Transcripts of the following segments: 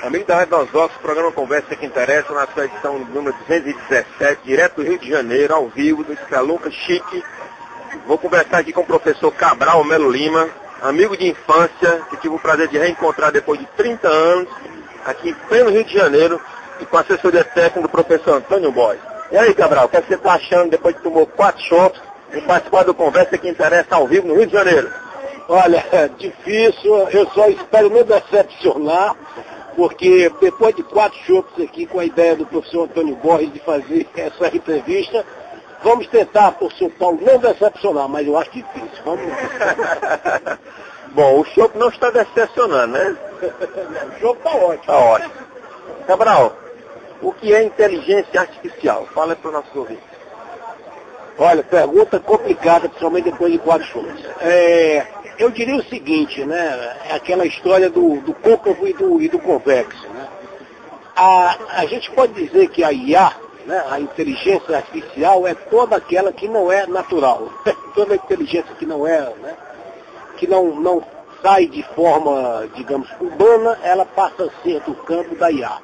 Amigo da Rádio Nosópolis, o programa Conversa que Interessa, na sua edição número 217, direto do Rio de Janeiro, ao vivo, do Escalunca Chique. Vou conversar aqui com o professor Cabral Melo Lima, amigo de infância, que tive o prazer de reencontrar depois de 30 anos, aqui em pleno Rio de Janeiro, e com a assessoria técnica do professor Antônio Boy. E aí, Cabral, o que você está achando depois que tomou 4 chopps e participar do Conversa que Interessa ao vivo no Rio de Janeiro? Olha, é difícil, eu só espero não decepcionar, porque depois de 4 chopps aqui com a ideia do professor Antônio Borges de fazer essa entrevista, vamos tentar, por São Paulo, não decepcionar, mas eu acho difícil. Vamos. Bom, o chopp não está decepcionando, né? O chopp está ótimo. Está ótimo. Cabral, o que é inteligência artificial? Fala para os nossos ouvintes. Olha, pergunta complicada, principalmente depois de 4 chopps. Eu diria o seguinte, né? É aquela história do côncavo e do convexo, né? A gente pode dizer que a IA, né, a inteligência artificial, é toda aquela que não é natural. Toda a inteligência que não é, né? Que não sai de forma, digamos, humana, ela passa a ser do campo da IA.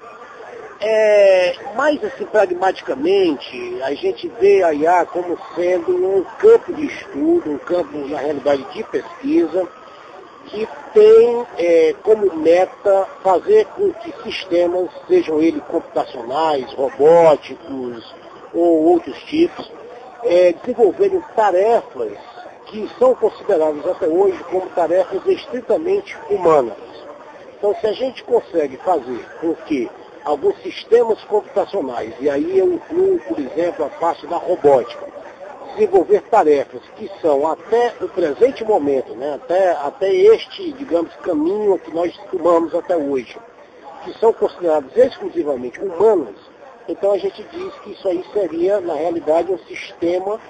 Mais assim, pragmaticamente, a gente vê a IA como sendo um campo de estudo, um campo, na realidade, de pesquisa, que tem como meta fazer com que sistemas, sejam eles computacionais, robóticos ou outros tipos, desenvolverem tarefas que são consideradas até hoje como tarefas estritamente humanas. Então, se a gente consegue fazer com que alguns sistemas computacionais, e aí eu incluo, por exemplo, a parte da robótica, desenvolver tarefas que são até o presente momento, né, até este, digamos, caminho que nós tomamos até hoje, que são consideradas exclusivamente humanas, então a gente diz que isso aí seria, na realidade, um sistema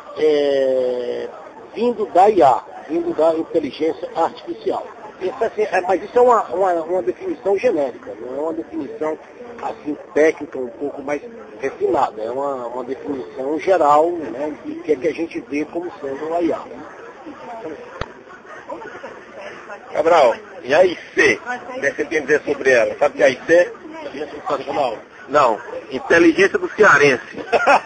vindo da IA, vindo da inteligência artificial. Mas isso é uma definição genérica, não é uma definição assim, técnica, um pouco mais refinada. É uma definição geral, né, que é que a gente vê como sendo a IA. Cabral, e a IC? O que você tem a dizer sobre ela? Sabe o que é a IC? Inteligência computacional? Não, inteligência do cearense.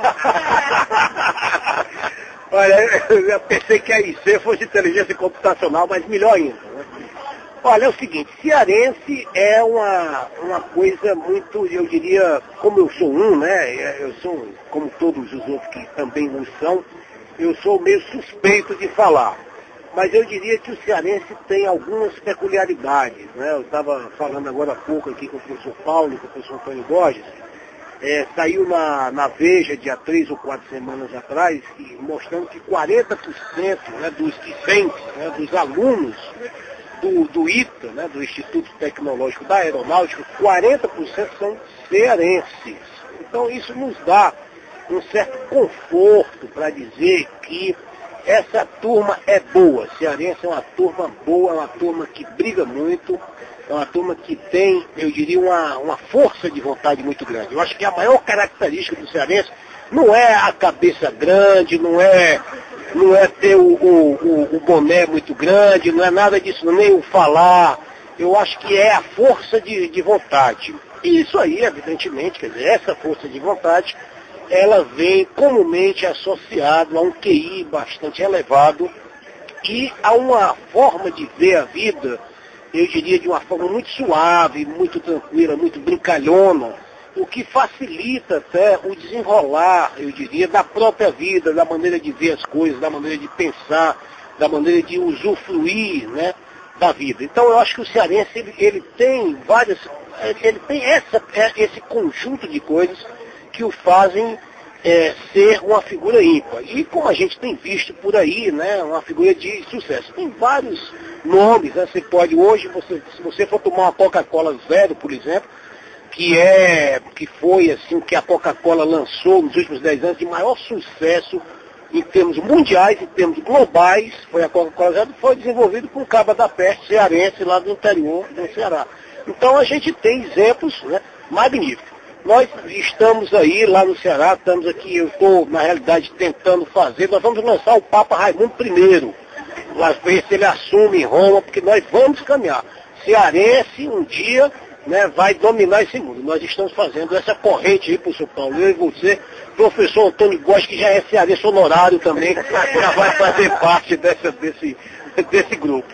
Olha, eu pensei que a IC fosse inteligência computacional, mas melhor ainda, né? Olha, é o seguinte, cearense é uma coisa muito, eu diria, como eu sou né, eu sou, como todos os outros que também não são, eu sou meio suspeito de falar. Mas eu diria que o cearense tem algumas peculiaridades, né? Eu estava falando agora há pouco aqui com o professor Paulo, com o professor Antônio Borges, saiu na Veja, de há 3 ou 4 semanas atrás, mostrando que 40%, né, dos discentes, né, dos alunos do ITA, né, do Instituto Tecnológico da Aeronáutica, 40% são cearenses. Então isso nos dá um certo conforto para dizer que essa turma é boa. Cearense é uma turma boa, é uma turma que briga muito, é uma turma que tem, eu diria, uma força de vontade muito grande. Eu acho que a maior característica do cearense não é a cabeça grande, não é ter o boné muito grande, não é nada disso, nem o falar. Eu acho que é a força de vontade. E isso aí, evidentemente, quer dizer, essa força de vontade, ela vem comumente associada a um QI bastante elevado e a uma forma de ver a vida, eu diria, de uma forma muito suave, muito tranquila, muito brincalhona, o que facilita até o desenrolar, eu diria, da própria vida, da maneira de ver as coisas, da maneira de pensar, da maneira de usufruir, né, da vida. Então eu acho que o cearense ele tem esse conjunto de coisas que o fazem ser uma figura ímpar. E como a gente tem visto por aí, né, uma figura de sucesso. Tem vários nomes, né, você pode hoje, se você for tomar uma Coca-Cola Zero, por exemplo, que foi assim que a Coca-Cola lançou nos últimos 10 anos de maior sucesso em termos mundiais, em termos globais, foi a Coca-Cola Zero, foi desenvolvido por um caba da peste cearense lá do interior do Ceará. Então a gente tem exemplos, né, magníficos. Nós estamos aí lá no Ceará, estamos aqui, eu estou na realidade tentando fazer, nós vamos lançar o Papa Raimundo I, lá ver se ele assume em Roma, porque nós vamos caminhar. Cearense um dia né, vai dominar esse mundo. Nós estamos fazendo essa corrente aí, professor Paulo, eu e você, professor Antônio Góes, que já é cearense honorário também, já vai fazer parte desse grupo.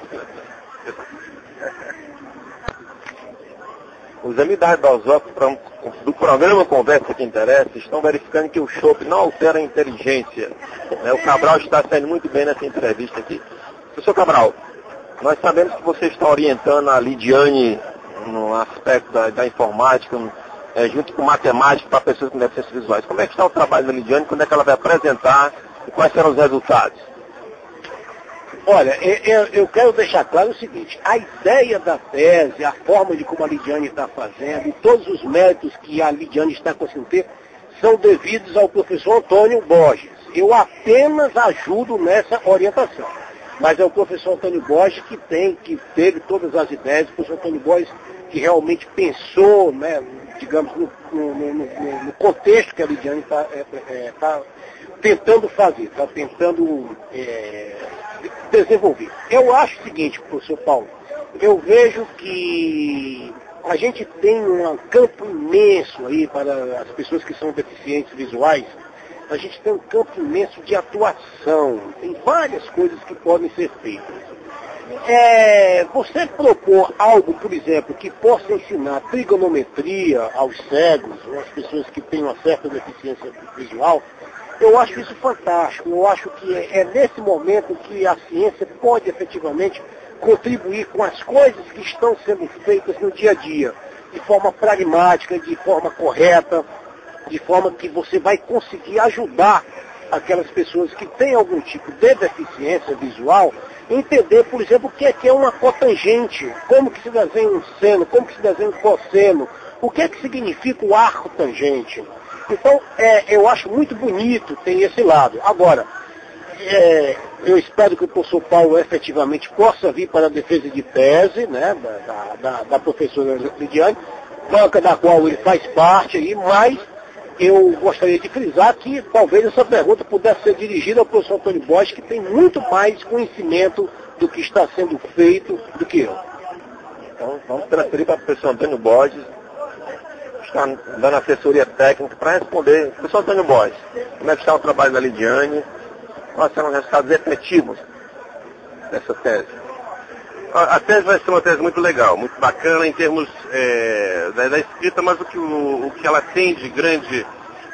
Os amigos da Osópolis do programa Conversa que Interessa estão verificando que o chopp não altera a inteligência. Né? O Cabral está saindo muito bem nessa entrevista aqui. Professor Cabral, nós sabemos que você está orientando a Lidiane no aspecto da informática, junto com matemática para pessoas com deficiências visuais. Como é que está o trabalho da Lidiane? Quando é que ela vai apresentar e quais serão os resultados? Olha, eu quero deixar claro o seguinte, a ideia da tese, a forma de como a Lidiane está fazendo, e todos os méritos que a Lidiane está conseguindo ter, são devidos ao professor Antônio Borges. Eu apenas ajudo nessa orientação. Mas é o professor Antônio Borges que teve todas as ideias, o professor Antônio Borges que realmente pensou, né, digamos, no contexto que a Lidiane está tentando fazer, está tentando desenvolver. Eu acho o seguinte, professor Paulo, eu vejo que a gente tem um campo imenso aí para as pessoas que são deficientes visuais, a gente tem um campo imenso de atuação, tem várias coisas que podem ser feitas. Você propor algo, por exemplo, que possa ensinar trigonometria aos cegos, ou às pessoas que têm uma certa deficiência visual, eu acho isso fantástico. Eu acho que é nesse momento que a ciência pode efetivamente contribuir com as coisas que estão sendo feitas no dia a dia, de forma pragmática, de forma correta, de forma que você vai conseguir ajudar aquelas pessoas que têm algum tipo de deficiência visual, entender, por exemplo, o que é uma cotangente, como que se desenha um seno, como que se desenha um cosseno, o que é que significa o arco tangente. Então, eu acho muito bonito ter esse lado. Agora, eu espero que o professor Paulo efetivamente possa vir para a defesa de tese, né, da professora Lidiane, banca da qual ele faz parte, aí, mas eu gostaria de frisar que talvez essa pergunta pudesse ser dirigida ao professor Antônio Borges, que tem muito mais conhecimento do que está sendo feito do que eu. Então, vamos transferir para o professor Antônio Borges, que está dando assessoria técnica para responder. Professor Antônio Borges, como é que está o trabalho da Lidiane? Quais serão os resultados efetivos dessa tese? A tese vai ser uma tese muito legal, muito bacana em termos da escrita, mas o que ela tem de grande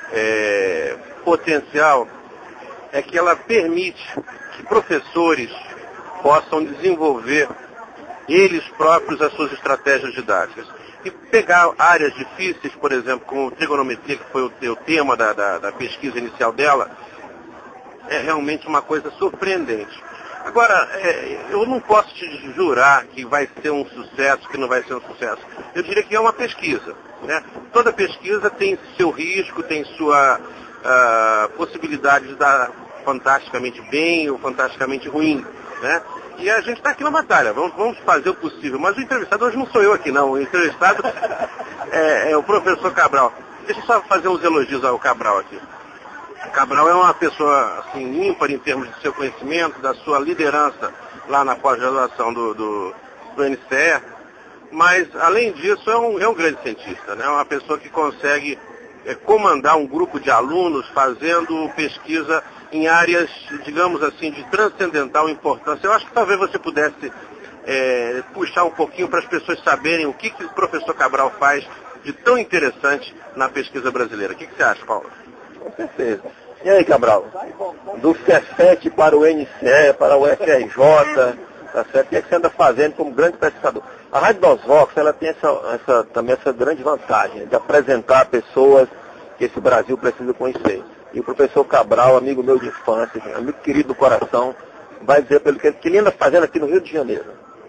potencial é que ela permite que professores possam desenvolver eles próprios as suas estratégias didáticas. E pegar áreas difíceis, por exemplo, como trigonometria, que foi o tema da pesquisa inicial dela, é realmente uma coisa surpreendente. Agora, eu não posso te jurar que vai ser um sucesso, que não vai ser um sucesso. Eu diria que é uma pesquisa, né? Toda pesquisa tem seu risco, tem sua possibilidade de dar fantasticamente bem ou fantasticamente ruim, né? E a gente está aqui na batalha, vamos fazer o possível. Mas o entrevistado hoje não sou eu aqui não, o entrevistado é o professor Cabral. Deixa eu só fazer uns elogios ao Cabral aqui. Cabral é uma pessoa assim, ímpar em termos de seu conhecimento, da sua liderança lá na pós-graduação do NCE, mas além disso é um grande cientista, né? Uma pessoa que consegue comandar um grupo de alunos fazendo pesquisa em áreas, digamos assim, de transcendental importância. Eu acho que talvez você pudesse puxar um pouquinho para as pessoas saberem o que o professor Cabral faz de tão interessante na pesquisa brasileira. O que você acha, Paulo? Com certeza. E aí, Cabral? Do Cefet para o NCE, para o FRJ, tá certo? O que você anda fazendo como grande pesquisador? A Rádio dos Vox, ela tem também essa grande vantagem de apresentar pessoas que esse Brasil precisa conhecer. E o professor Cabral, amigo meu de infância, amigo querido do coração, vai dizer pelo que ele anda fazendo aqui no Rio de Janeiro.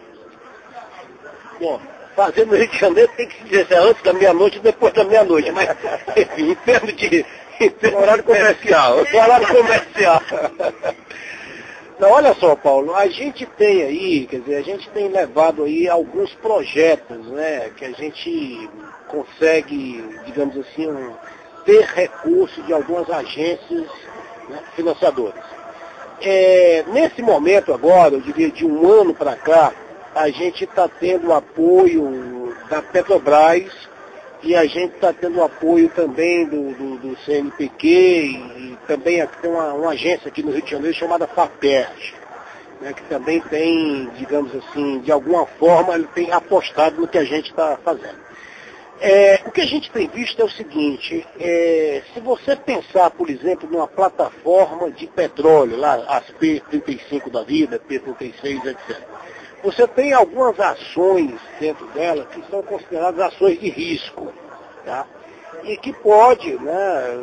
Bom, fazer no Rio de Janeiro tem que se dizer se é antes da meia-noite ou depois da meia-noite, mas, enfim, em termos de horário comercial. Horário comercial. Não, olha só, Paulo, a gente tem aí, quer dizer, a gente tem levado aí alguns projetos, né, que a gente consegue, digamos assim, ter recurso de algumas agências, né, financiadoras. Nesse momento agora, eu diria de um ano para cá, a gente está tendo apoio da Petrobras, e a gente está tendo apoio também do CNPq, e também tem uma agência aqui no Rio de Janeiro chamada FAPERJ, né, que também tem, digamos assim, de alguma forma, ele tem apostado no que a gente está fazendo. O que a gente tem visto é o seguinte, se você pensar, por exemplo, numa plataforma de petróleo, lá as P35 da vida, P36, etc., você tem algumas ações dentro dela que são consideradas ações de risco, tá? E que pode, né,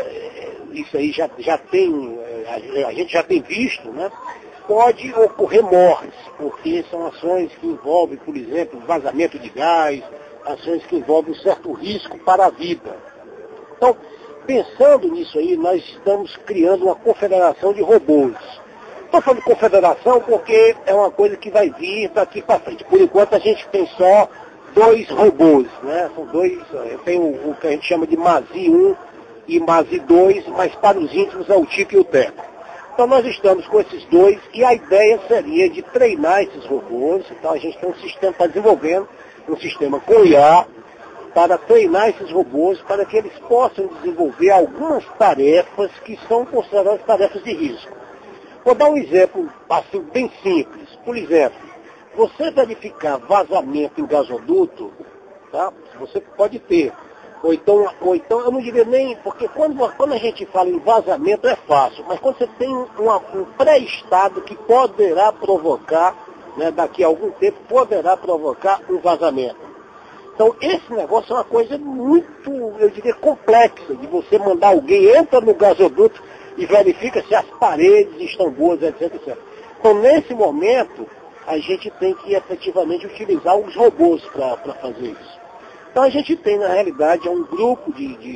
isso aí já tem, a gente já tem visto, né, pode ocorrer mortes, porque são ações que envolvem, por exemplo, vazamento de gás, ações que envolvem um certo risco para a vida. Então, pensando nisso aí, nós estamos criando uma confederação de robôs. Estou falando de confederação porque é uma coisa que vai vir daqui para frente. Por enquanto a gente tem só 2 robôs, né? São 2, tem o que a gente chama de MASI 1 e MASI 2, mas para os íntimos é o Tico e o Teco. Então nós estamos com esses 2 e a ideia seria de treinar esses robôs. Então a gente tem um sistema, está desenvolvendo um sistema com IA para treinar esses robôs para que eles possam desenvolver algumas tarefas que são consideradas tarefas de risco. Vou dar um exemplo assim, bem simples. Por exemplo, você verificar vazamento em gasoduto, tá? Você pode ter. Ou então eu não diria nem, porque quando a gente fala em vazamento é fácil, mas quando você tem um pré-estado que poderá provocar, né, daqui a algum tempo, poderá provocar um vazamento. Então esse negócio é uma coisa muito, eu diria, complexa, de você mandar alguém, entra no gasoduto e verifica se as paredes estão boas, etc, etc. Então nesse momento, a gente tem que efetivamente utilizar os robôs para fazer isso. Então a gente tem, na realidade, um grupo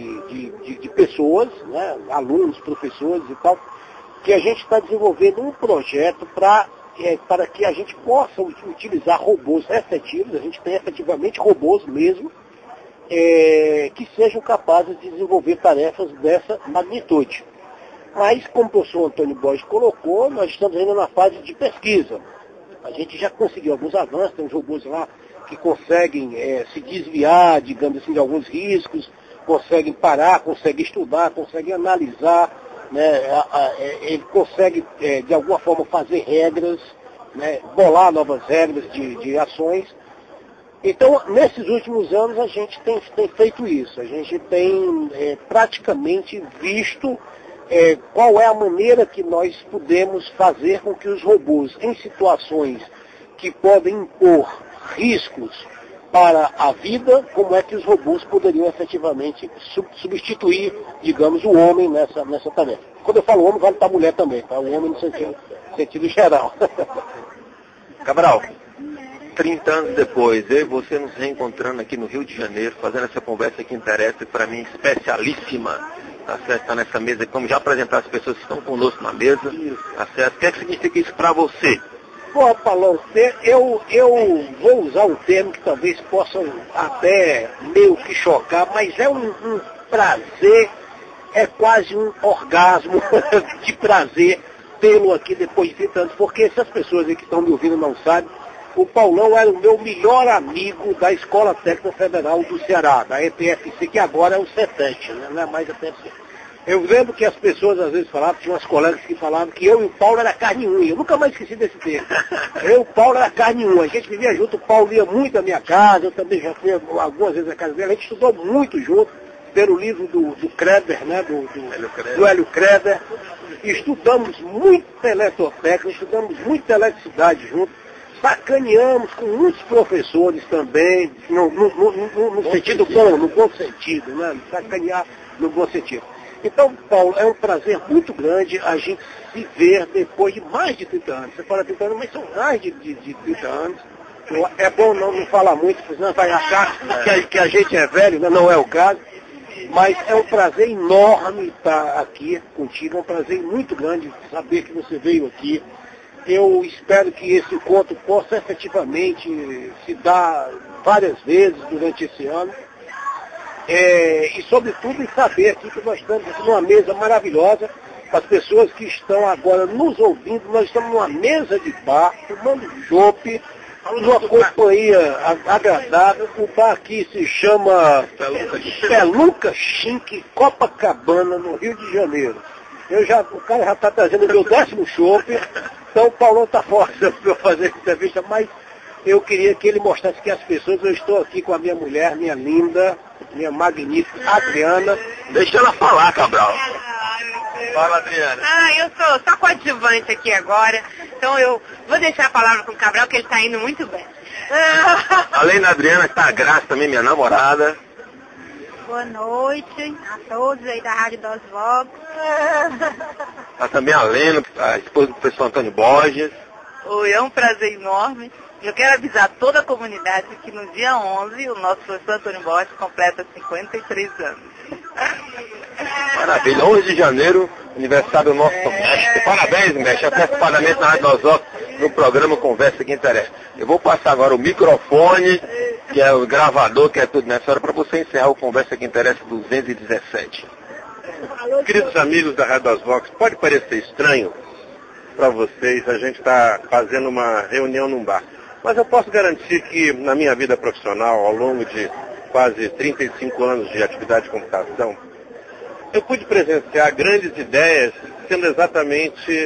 de pessoas, né, alunos, professores e tal, que a gente está desenvolvendo um projeto para que a gente possa utilizar robôs efetivos, a gente tem efetivamente robôs mesmo, que sejam capazes de desenvolver tarefas dessa magnitude. Mas, como o professor Antônio Borges colocou, nós estamos ainda na fase de pesquisa. A gente já conseguiu alguns avanços, tem uns robôs lá que conseguem se desviar, digamos assim, de alguns riscos, conseguem parar, conseguem estudar, conseguem analisar, né, ele consegue, de alguma forma, fazer regras, né, bolar novas regras de ações. Então, nesses últimos anos, a gente tem feito isso. A gente tem praticamente visto qual é a maneira que nós podemos fazer com que os robôs, em situações que podem impor riscos para a vida, como é que os robôs poderiam efetivamente substituir, digamos, o homem nessa tarefa. Quando eu falo homem, vale para a mulher também, tá? O homem no sentido geral. Cabral, 30 anos depois, eu e você nos reencontrando aqui no Rio de Janeiro, fazendo essa conversa que interessa, para mim, especialíssima, tá certo? Está nessa mesa, vamos já apresentar as pessoas que estão conosco na mesa, tá certo? O que significa isso para você? Bom, Paulão, eu vou usar um termo que talvez possam até meio que chocar, mas é um prazer, é quase um orgasmo de prazer tê-lo aqui depois de 30 anos, porque se as pessoas aí que estão me ouvindo não sabem, o Paulão era o meu melhor amigo da Escola Técnica Federal do Ceará, da ETFC, que agora é o CETEC, né? Não é mais a ETFC. Eu lembro que as pessoas às vezes falavam, tinha umas colegas que falavam que eu e o Paulo era carne e unha. Eu nunca mais esqueci desse termo. Eu e o Paulo era carne e unha. A gente vivia junto, o Paulo ia muito à minha casa, eu também já fui algumas vezes à casa dele. A gente estudou muito junto, pelo livro do Kreber, né? Do Hélio Kreber. Estudamos muito eletrotécnica, estudamos muito eletricidade junto. Sacaneamos com muitos professores também, no sentido bom, no bom sentido, né? Sacanear no bom sentido. Então, Paulo, é um prazer muito grande a gente se ver depois de mais de 30 anos. Você fala 30 anos, mas são mais de 30 anos. É bom não falar muito, porque senão vai achar que a gente é velho, né? Não é o caso. Mas é um prazer enorme estar aqui contigo, é um prazer muito grande saber que você veio aqui. Eu espero que esse encontro possa efetivamente se dar várias vezes durante esse ano. E sobretudo em saber aqui que nós estamos aqui numa mesa maravilhosa, as pessoas que estão agora nos ouvindo, nós estamos numa mesa de bar, tomando chopp, Uma companhia agradável. O bar aqui se chama Peluca Chique, Copacabana, no Rio de Janeiro. O cara já está trazendo o meu 10º chopp, então o Paulão está forçando para eu fazer essa entrevista, mas eu queria que ele mostrasse que as pessoas, eu estou aqui com a minha mulher, minha linda, minha magnífica Adriana. Deixa ela falar, Cabral. Fala, Adriana. Eu sou só coadjuvante aqui agora, então eu vou deixar a palavra com o Cabral, que ele está indo muito bem. Além da Adriana, está a Graça também, minha namorada. Boa noite a todos aí da Rádio dos Vox. Está também a Lena, a esposa do professor Antônio Borges. Oi, é um prazer enorme. Eu quero avisar toda a comunidade que no dia 11 o nosso professor Antônio Borges completa 53 anos. Maravilha, 11 de janeiro, aniversário do nosso mestre. Parabéns, mestre, antecipadamente na Rádio dos Vox, no programa Conversa que Interessa. Eu vou passar agora o microfone, que é o gravador, que é tudo nessa hora, para você encerrar o Conversa que Interessa 217. Queridos amigos da Rádio dos Vox, pode parecer estranho para vocês, a gente está fazendo uma reunião num bar. Mas eu posso garantir que na minha vida profissional, ao longo de quase 35 anos de atividade de computação, eu pude presenciar grandes ideias sendo exatamente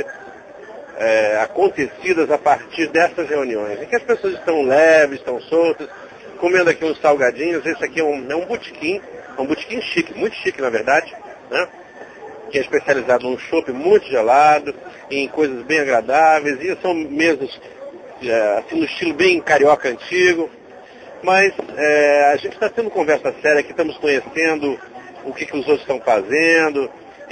acontecidas a partir dessas reuniões, em que as pessoas estão leves, estão soltas, comendo aqui uns salgadinhos. Esse aqui é um botequim chique, muito chique na verdade, né? Que é especializado num chopp muito gelado, em coisas bem agradáveis, e são mesas assim, no estilo bem carioca antigo. Mas a gente está tendo conversa séria aqui, estamos conhecendo o que os outros estão fazendo,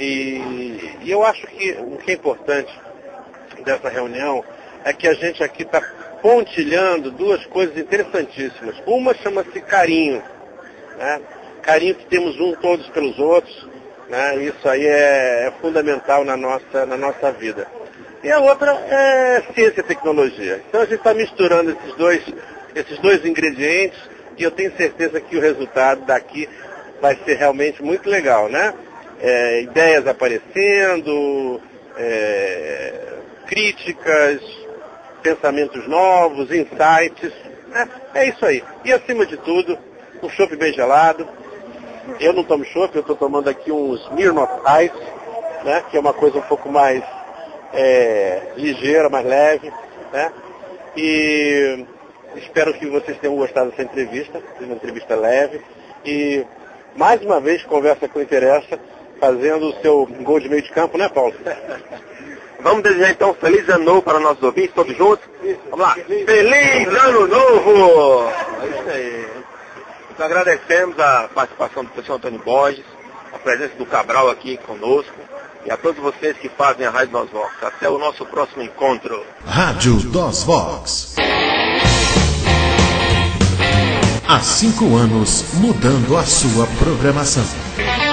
e eu acho que o que é importante dessa reunião é que a gente aqui está pontilhando duas coisas interessantíssimas. Uma chama-se carinho, né? Carinho que temos todos pelos outros, né? Isso aí é fundamental na nossa vida. E a outra é ciência e tecnologia. Então a gente está misturando esses dois ingredientes, e eu tenho certeza que o resultado daqui vai ser realmente muito legal, né? Ideias aparecendo, críticas, pensamentos novos, insights, né? É isso aí. E acima de tudo, um chopp bem gelado. Eu não tomo chopp, eu estou tomando aqui uns Smirnoff Ice, né? Que é uma coisa um pouco mais ligeira, mais leve, né? E espero que vocês tenham gostado dessa entrevista, uma entrevista leve. E mais uma vez, Conversa com Interessa, fazendo o seu gol de meio de campo, né, Paulo? Vamos desejar então um feliz ano novo para nossos ouvintes, todos juntos. Vamos lá. Feliz ano novo! É isso aí. Nós agradecemos a participação do professor Antônio Borges, a presença do Cabral aqui conosco, e a todos vocês que fazem a Rádio dos Vox. Até o nosso próximo encontro. Rádio dos Vox. Há 5 anos mudando a sua programação.